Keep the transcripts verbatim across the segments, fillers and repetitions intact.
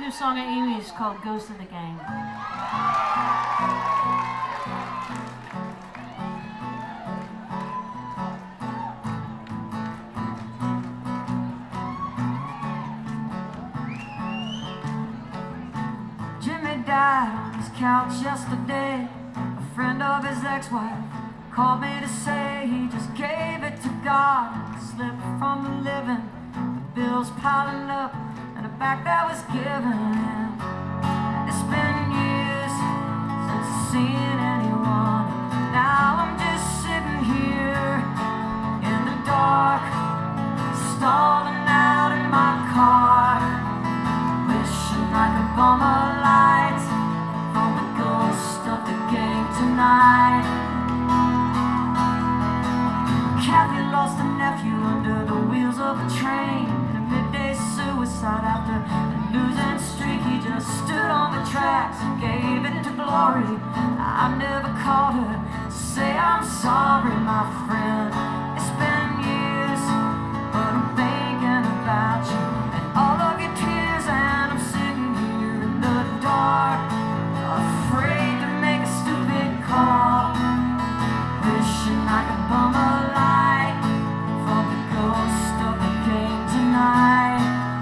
new song of Amy's called Ghost of the Gang. Jimmy died on his couch yesterday. A friend of his ex-wife called me to say he just gave it to God and slipped from the living. The bills piling up and a back that was given him. It's been years since I've seen anyone. Now I'm just sitting here in the dark, stalling out in my car, wishing I could bum a light from the ghost of the gang tonight. Kathy lost a nephew under the wheels of a train in a midday suicide after a losing streak. He just stood on the tracks and gave it to glory. I've never called her to say I'm sorry, my friend. It's been years, but I'm thinking about you and all of your tears, and I'm sitting here in the dark, afraid to make a stupid call, wishing I could bum a light from the ghost of the gang tonight.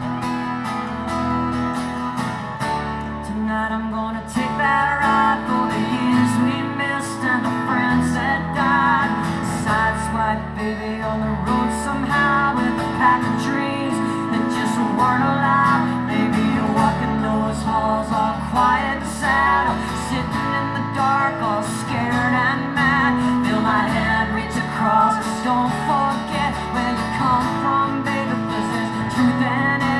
Tonight I'm gonna take that ride for the years we missed and the friends that died. Sideswipe baby on the road somehow with a pack of dreams that just weren't alive. Maybe you're walking those halls all quiet and sad, or sitting in the dark all scared and mad. Feel my hand reach across, don't forget where you come from, baby, 'cause there's truth in it.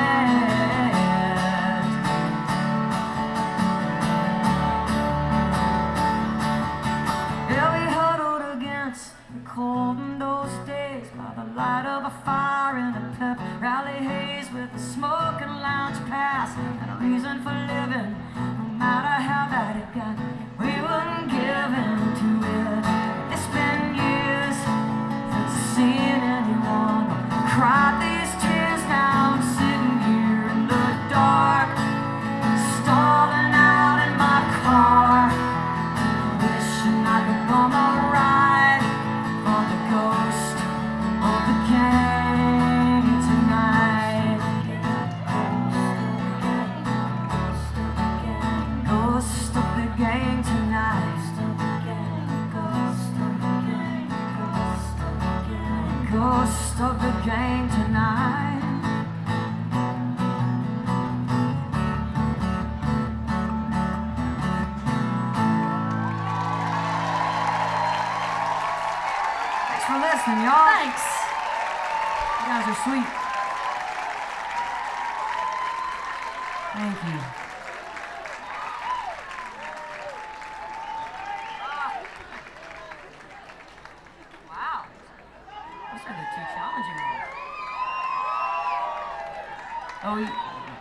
Yeah, we huddled against the cold in those days by the light of a fire in a pep rally haze, with a smoke and lounge pass and a reason for living. No matter how bad it got, we wouldn't give in to it. It's been years since I've seen anyone cry these tears. Now I'm sitting here in the dark, stalling out in my car, wishing I could bum a ride from the ghost of the gang tonight. Ghost of the gang tonight. Ghost of the gang tonight. Thanks for listening, y'all. Thanks. You guys are sweet. Thank you. Wow. Those are the two challenging ones. Oh,